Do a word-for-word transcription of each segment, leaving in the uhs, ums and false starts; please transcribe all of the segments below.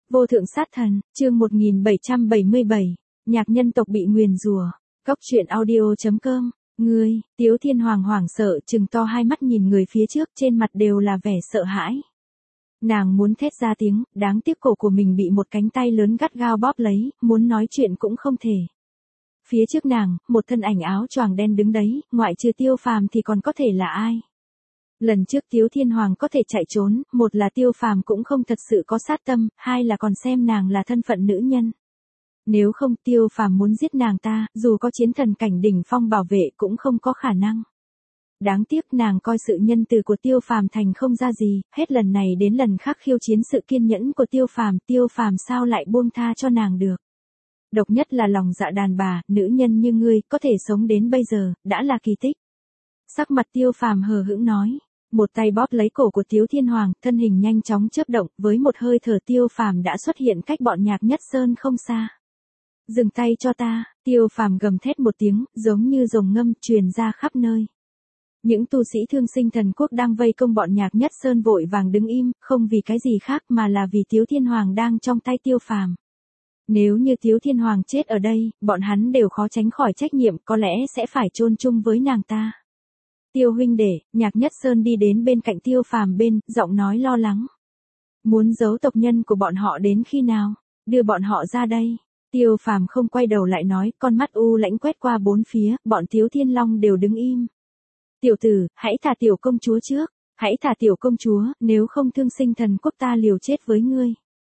Vô thượng sát thần, chương một nghìn bảy trăm bảy mươi bảy, nhạc nhân tộc bị nguyền rủa. Cốc truyện audio chấm com. Ngươi, Tiếu Thiên Hoàng hoảng sợ trừng to hai mắt nhìn người phía trước, trên mặt đều là vẻ sợ hãi. Nàng muốn thét ra tiếng, đáng tiếc cổ của mình bị một cánh tay lớn gắt gao bóp lấy, muốn nói chuyện cũng không thể. Phía trước nàng, một thân ảnh áo choàng đen đứng đấy, ngoại trừ Tiêu Phàm thì còn có thể là ai? Lần trước Tiếu Thiên Hoàng có thể chạy trốn, một là Tiêu Phàm cũng không thật sự có sát tâm, hai là còn xem nàng là thân phận nữ nhân. Nếu không Tiêu Phàm muốn giết nàng ta, dù có chiến thần cảnh đỉnh phong bảo vệ cũng không có khả năng. Đáng tiếc nàng coi sự nhân từ của Tiêu Phàm thành không ra gì, hết lần này đến lần khác khiêu chiến sự kiên nhẫn của Tiêu Phàm, Tiêu Phàm sao lại buông tha cho nàng được. Độc nhất là lòng dạ đàn bà, nữ nhân như ngươi, có thể sống đến bây giờ, đã là kỳ tích. Sắc mặt Tiêu Phàm hờ hững nói. Một tay bóp lấy cổ của Tiếu Thiên Hoàng, thân hình nhanh chóng chớp động, với một hơi thở Tiêu Phàm đã xuất hiện cách bọn Nhạc Nhất Sơn không xa. Dừng tay cho ta, Tiêu Phàm gầm thét một tiếng, giống như rồng ngâm truyền ra khắp nơi. Những tu sĩ Thương Sinh Thần Quốc đang vây công bọn Nhạc Nhất Sơn vội vàng đứng im, không vì cái gì khác mà là vì Tiếu Thiên Hoàng đang trong tay Tiêu Phàm. Nếu như Tiếu Thiên Hoàng chết ở đây, bọn hắn đều khó tránh khỏi trách nhiệm, có lẽ sẽ phải chôn chung với nàng ta. Tiêu huynh đệ, Nhạc Nhất Sơn đi đến bên cạnh Tiêu Phàm bên, giọng nói lo lắng. Muốn giấu tộc nhân của bọn họ đến khi nào? Đưa bọn họ ra đây. Tiêu Phàm không quay đầu lại nói, con mắt u lãnh quét qua bốn phía, bọn Tiếu Thiên Long đều đứng im. Tiểu tử, hãy thả tiểu công chúa trước, hãy thả tiểu công chúa, nếu không Thương Sinh Thần Quốc ta liều chết với ngươi.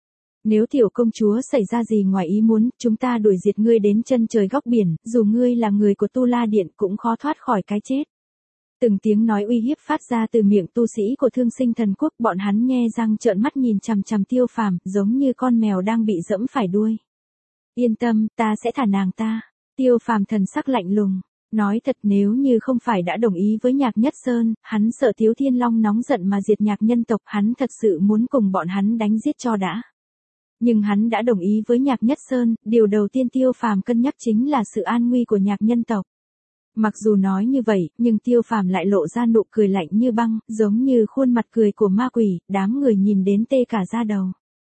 Nếu tiểu công chúa xảy ra gì ngoài ý muốn, chúng ta đuổi diệt ngươi đến chân trời góc biển, dù ngươi là người của Tu La Điện cũng khó thoát khỏi cái chết. Từng tiếng nói uy hiếp phát ra từ miệng tu sĩ của Thương Sinh Thần Quốc, bọn hắn nhe răng trợn mắt nhìn chằm chằm Tiêu Phàm, giống như con mèo đang bị giẫm phải đuôi. Yên tâm, ta sẽ thả nàng ta. Tiêu Phàm thần sắc lạnh lùng, nói thật, nếu như không phải đã đồng ý với Nhạc Nhất Sơn, hắn sợ Tiếu Thiên Long nóng giận mà diệt Nhạc nhân tộc, hắn thật sự muốn cùng bọn hắn đánh giết cho đã. Nhưng hắn đã đồng ý với Nhạc Nhất Sơn, điều đầu tiên Tiêu Phàm cân nhắc chính là sự an nguy của Nhạc nhân tộc. Mặc dù nói như vậy, nhưng Tiêu Phàm lại lộ ra nụ cười lạnh như băng, giống như khuôn mặt cười của ma quỷ, đám người nhìn đến tê cả da đầu.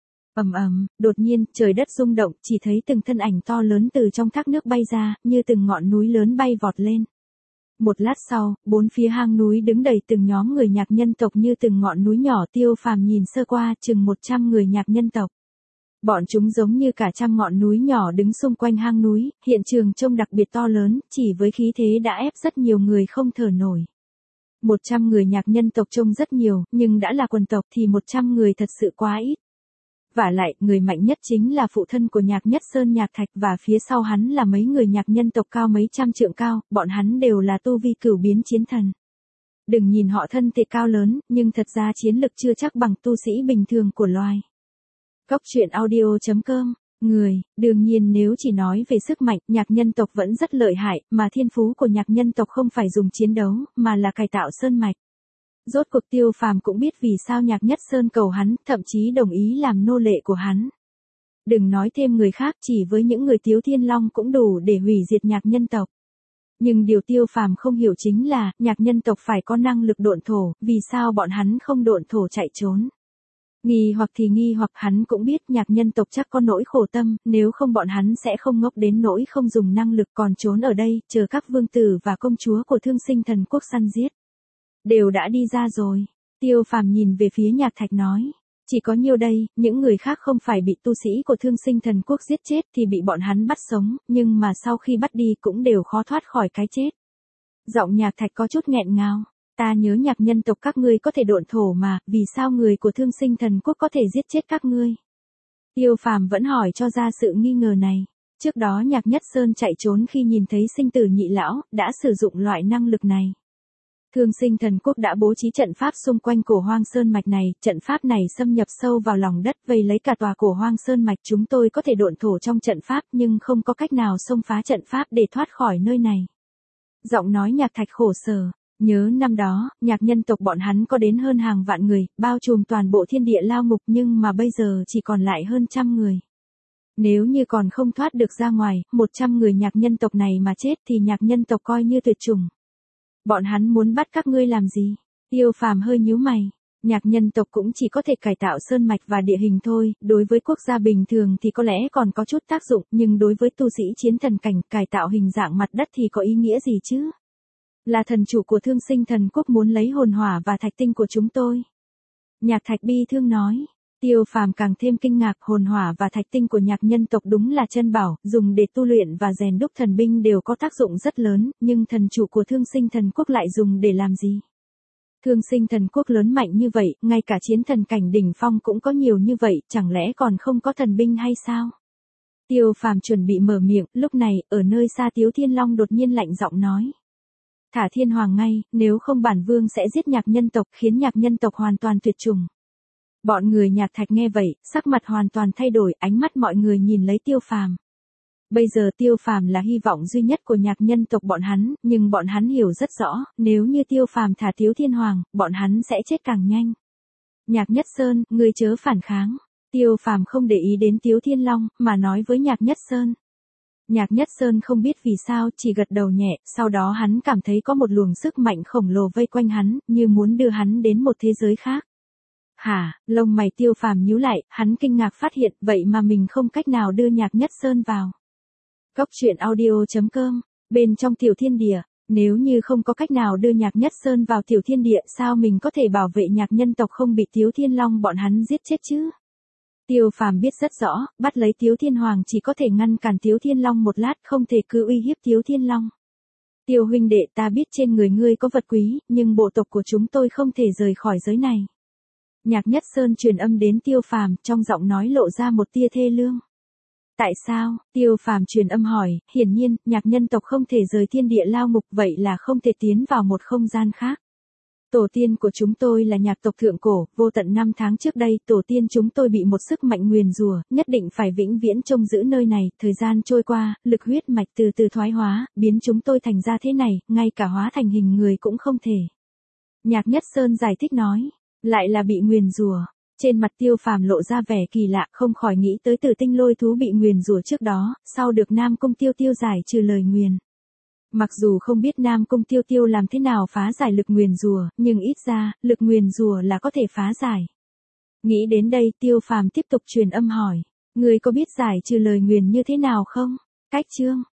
Ầm ầm, đột nhiên, trời đất rung động, chỉ thấy từng thân ảnh to lớn từ trong thác nước bay ra, như từng ngọn núi lớn bay vọt lên. Một lát sau, bốn phía hang núi đứng đầy từng nhóm người Nhạc nhân tộc như từng ngọn núi nhỏ. Tiêu Phàm nhìn sơ qua, chừng một trăm người Nhạc nhân tộc. Bọn chúng giống như cả trăm ngọn núi nhỏ đứng xung quanh hang núi, hiện trường trông đặc biệt to lớn, chỉ với khí thế đã ép rất nhiều người không thở nổi. Một trăm người Nhạc nhân tộc trông rất nhiều, nhưng đã là quần tộc thì một trăm người thật sự quá ít. Vả lại, người mạnh nhất chính là phụ thân của Nhạc Nhất Sơn Nhạc Thạch, và phía sau hắn là mấy người Nhạc nhân tộc cao mấy trăm trượng cao, bọn hắn đều là tu vi cửu biến chiến thần. Đừng nhìn họ thân thể cao lớn, nhưng thật ra chiến lực chưa chắc bằng tu sĩ bình thường của loài. Cốc truyện audio chấm com. Người, đương nhiên nếu chỉ nói về sức mạnh, Nhạc nhân tộc vẫn rất lợi hại, mà thiên phú của Nhạc nhân tộc không phải dùng chiến đấu, mà là cải tạo sơn mạch. Rốt cuộc Tiêu Phàm cũng biết vì sao Nhạc Nhất Sơn cầu hắn, thậm chí đồng ý làm nô lệ của hắn. Đừng nói thêm người khác, chỉ với những người Tiếu Thiên Long cũng đủ để hủy diệt Nhạc nhân tộc. Nhưng điều Tiêu Phàm không hiểu chính là, Nhạc nhân tộc phải có năng lực độn thổ, vì sao bọn hắn không độn thổ chạy trốn. Nghi hoặc thì nghi hoặc, hắn cũng biết Nhạc nhân tộc chắc có nỗi khổ tâm, nếu không bọn hắn sẽ không ngốc đến nỗi không dùng năng lực còn trốn ở đây, chờ các vương tử và công chúa của Thương Sinh Thần Quốc săn giết. Đều đã đi ra rồi. Tiêu Phàm nhìn về phía Nhạc Thạch nói. Chỉ có nhiêu đây, những người khác không phải bị tu sĩ của Thương Sinh Thần Quốc giết chết thì bị bọn hắn bắt sống, nhưng mà sau khi bắt đi cũng đều khó thoát khỏi cái chết. Giọng Nhạc Thạch có chút nghẹn ngào. Ta nhớ Nhạc nhân tộc các ngươi có thể độn thổ mà, vì sao người của Thương Sinh Thần Quốc có thể giết chết các ngươi? Tiêu Phàm vẫn hỏi cho ra sự nghi ngờ này. Trước đó Nhạc Nhất Sơn chạy trốn khi nhìn thấy sinh tử nhị lão, đã sử dụng loại năng lực này. Thương Sinh Thần Quốc đã bố trí trận pháp xung quanh cổ Hoang Sơn Mạch này, trận pháp này xâm nhập sâu vào lòng đất vây lấy cả tòa cổ Hoang Sơn Mạch. Chúng tôi có thể độn thổ trong trận pháp nhưng không có cách nào xông phá trận pháp để thoát khỏi nơi này. Giọng nói Nhạc Thạch khổ sở. Nhớ năm đó, Nhạc nhân tộc bọn hắn có đến hơn hàng vạn người, bao trùm toàn bộ thiên địa lao ngục, nhưng mà bây giờ chỉ còn lại hơn trăm người. Nếu như còn không thoát được ra ngoài, một trăm người Nhạc nhân tộc này mà chết thì Nhạc nhân tộc coi như tuyệt chủng. Bọn hắn muốn bắt các ngươi làm gì? Tiêu Phàm hơi nhíu mày. Nhạc nhân tộc cũng chỉ có thể cải tạo sơn mạch và địa hình thôi, đối với quốc gia bình thường thì có lẽ còn có chút tác dụng, nhưng đối với tu sĩ chiến thần cảnh, cải tạo hình dạng mặt đất thì có ý nghĩa gì chứ? Là thần chủ của Thương Sinh Thần Quốc muốn lấy hồn hỏa và thạch tinh của chúng tôi. Nhạc Thạch bi thương nói. Tiêu Phàm càng thêm kinh ngạc, hồn hỏa và thạch tinh của nhạc nhân tộc đúng là chân bảo, dùng để tu luyện và rèn đúc thần binh đều có tác dụng rất lớn, nhưng thần chủ của Thương Sinh Thần Quốc lại dùng để làm gì? Thương Sinh Thần Quốc lớn mạnh như vậy, ngay cả chiến thần cảnh đỉnh phong cũng có nhiều như vậy, chẳng lẽ còn không có thần binh hay sao? Tiêu Phàm chuẩn bị mở miệng, lúc này, ở nơi xa Tiếu Thiên Long đột nhiên lạnh giọng nói. Thả Thiên Hoàng ngay, nếu không bản vương sẽ giết nhạc nhân tộc, khiến nhạc nhân tộc hoàn toàn tuyệt chủng. Bọn người Nhạc Thạch nghe vậy, sắc mặt hoàn toàn thay đổi, ánh mắt mọi người nhìn lấy Tiêu Phàm. Bây giờ Tiêu Phàm là hy vọng duy nhất của nhạc nhân tộc bọn hắn, nhưng bọn hắn hiểu rất rõ, nếu như Tiêu Phàm thả Tiếu Thiên Hoàng, bọn hắn sẽ chết càng nhanh. Nhạc Nhất Sơn, ngươi chớ phản kháng. Tiêu Phàm không để ý đến Tiếu Thiên Long, mà nói với Nhạc Nhất Sơn. Nhạc Nhất Sơn không biết vì sao, chỉ gật đầu nhẹ, sau đó hắn cảm thấy có một luồng sức mạnh khổng lồ vây quanh hắn, như muốn đưa hắn đến một thế giới khác. Hả, lông mày Tiêu Phàm nhíu lại, hắn kinh ngạc phát hiện, vậy mà mình không cách nào đưa Nhạc Nhất Sơn vào. Cốc truyện audio chấm com, bên trong tiểu thiên địa, nếu như không có cách nào đưa Nhạc Nhất Sơn vào tiểu thiên địa, sao mình có thể bảo vệ nhạc nhân tộc không bị Tiếu Thiên Long bọn hắn giết chết chứ? Tiêu Phàm biết rất rõ, bắt lấy Tiếu Thiên Hoàng chỉ có thể ngăn cản Tiếu Thiên Long một lát, không thể cứ uy hiếp Tiếu Thiên Long. Tiêu huynh đệ, ta biết trên người ngươi có vật quý, nhưng bộ tộc của chúng tôi không thể rời khỏi giới này. Nhạc Nhất Sơn truyền âm đến Tiêu Phàm, trong giọng nói lộ ra một tia thê lương. Tại sao? Tiêu Phàm truyền âm hỏi, hiển nhiên, nhạc nhân tộc không thể rời thiên địa lao ngục, vậy là không thể tiến vào một không gian khác. Tổ tiên của chúng tôi là nhạc tộc thượng cổ, vô tận năm tháng trước đây, tổ tiên chúng tôi bị một sức mạnh nguyền rủa, nhất định phải vĩnh viễn trông giữ nơi này, thời gian trôi qua, lực huyết mạch từ từ thoái hóa, biến chúng tôi thành ra thế này, ngay cả hóa thành hình người cũng không thể. Nhạc Nhất Sơn giải thích nói, lại là bị nguyền rủa. Trên mặt Tiêu Phàm lộ ra vẻ kỳ lạ, không khỏi nghĩ tới Tử Tinh Lôi thú bị nguyền rủa trước đó, sau được Nam Cung Tiêu Tiêu giải trừ lời nguyền. Mặc dù không biết Nam Cung Tiêu Tiêu làm thế nào phá giải lực nguyền rủa, nhưng ít ra, lực nguyền rủa là có thể phá giải. Nghĩ đến đây, Tiêu Phàm tiếp tục truyền âm hỏi, ngươi có biết giải trừ lời nguyền như thế nào không? Cách chương